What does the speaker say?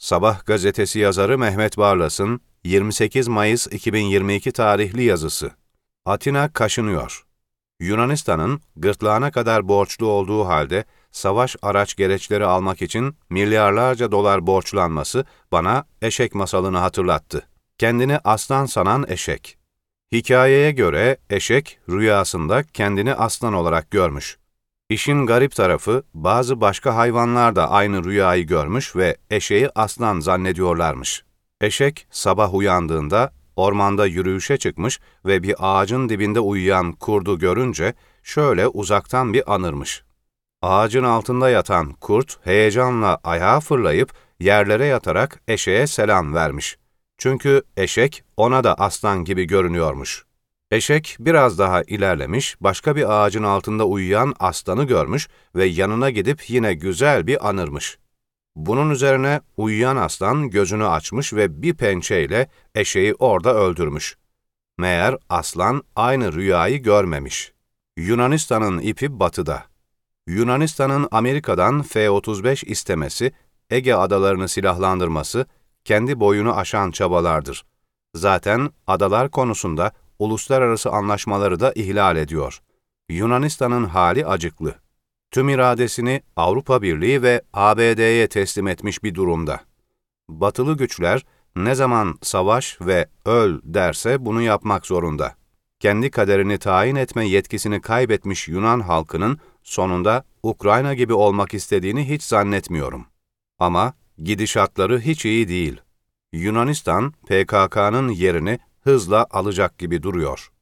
Sabah gazetesi yazarı Mehmet Barlas'ın 28 Mayıs 2022 tarihli yazısı. Atina kaşınıyor. Yunanistan'ın gırtlağına kadar borçlu olduğu halde savaş araç gereçleri almak için milyarlarca dolar borçlanması bana eşek masalını hatırlattı. Kendini aslan sanan eşek. Hikayeye göre eşek rüyasında kendini aslan olarak görmüş. İşin garip tarafı bazı başka hayvanlar da aynı rüyayı görmüş ve eşeği aslan zannediyorlarmış. Eşek sabah uyandığında ormanda yürüyüşe çıkmış ve bir ağacın dibinde uyuyan kurdu görünce şöyle uzaktan bir anırmış. Ağacın altında yatan kurt heyecanla ayağa fırlayıp yerlere yatarak eşeğe selam vermiş. Çünkü eşek ona da aslan gibi görünüyormuş. Eşek biraz daha ilerlemiş, başka bir ağacın altında uyuyan aslanı görmüş ve yanına gidip yine güzel bir anırmış. Bunun üzerine uyuyan aslan gözünü açmış ve bir pençeyle eşeği orada öldürmüş. Meğer aslan aynı rüyayı görmemiş. Yunanistan'ın ipi batıda. Yunanistan'ın Amerika'dan F-35 istemesi, Ege adalarını silahlandırması, kendi boyunu aşan çabalardır. Zaten adalar konusunda uluslararası anlaşmaları da ihlal ediyor. Yunanistan'ın hali acıklı. Tüm iradesini Avrupa Birliği ve ABD'ye teslim etmiş bir durumda. Batılı güçler ne zaman savaş ve öl derse bunu yapmak zorunda. Kendi kaderini tayin etme yetkisini kaybetmiş Yunan halkının sonunda Ukrayna gibi olmak istediğini hiç zannetmiyorum. Ama gidişatları hiç iyi değil. Yunanistan, PKK'nın yerini hızla alacak gibi duruyor.